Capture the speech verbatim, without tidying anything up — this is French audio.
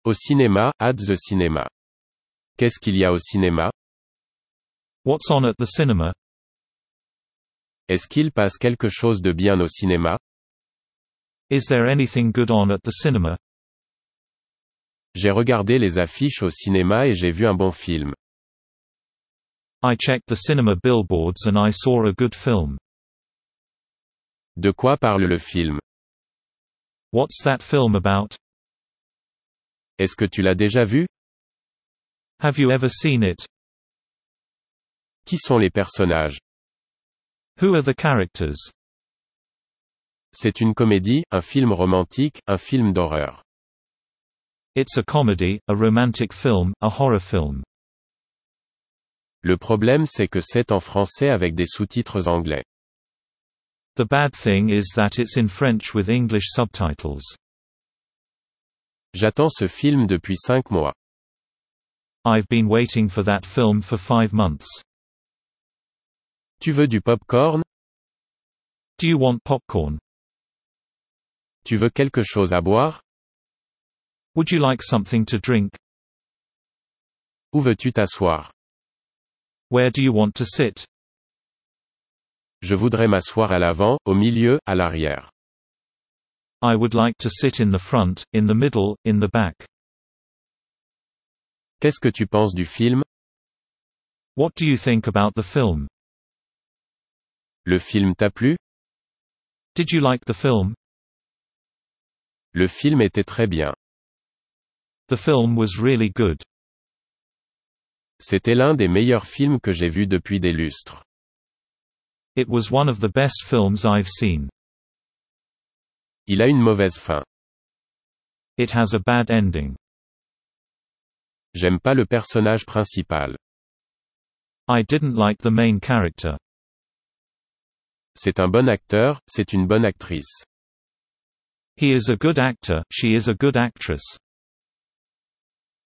Au cinéma, at the cinema. Qu'est-ce qu'il y a au cinéma? What's on at the cinema? Est-ce qu'il passe quelque chose de bien au cinéma? Is there anything good on at the cinema? J'ai regardé les affiches au cinéma et j'ai vu un bon film. I checked the cinema billboards and I saw a good film. De quoi parle le film? What's that film about? Est-ce que tu l'as déjà vu? Have you ever seen it? Qui sont les personnages? Who are the characters? C'est une comédie, un film romantique, un film d'horreur. It's a comedy, a romantic film, a horror film. Le problème c'est que c'est en français avec des sous-titres anglais. The bad thing is that it's in French with English subtitles. J'attends ce film depuis cinq mois. I've been waiting for that film for five months. Tu veux du pop-corn? Do you want popcorn? Tu veux quelque chose à boire? Would you like something to drink? Où veux-tu t'asseoir? Where do you want to sit? Je voudrais m'asseoir à l'avant, au milieu, à l'arrière. I would like to sit in the front, in the middle, in the back. Qu'est-ce que tu penses du film? What do you think about the film? Le film t'a plu? Did you like the film? Le film était très bien. The film was really good. C'était l'un des meilleurs films que j'ai vus depuis des lustres. It was one of the best films I've seen. Il a une mauvaise fin. It has a bad ending. J'aime pas le personnage principal. I didn't like the main character. C'est un bon acteur, c'est une bonne actrice. He is a good actor, she is a good actress.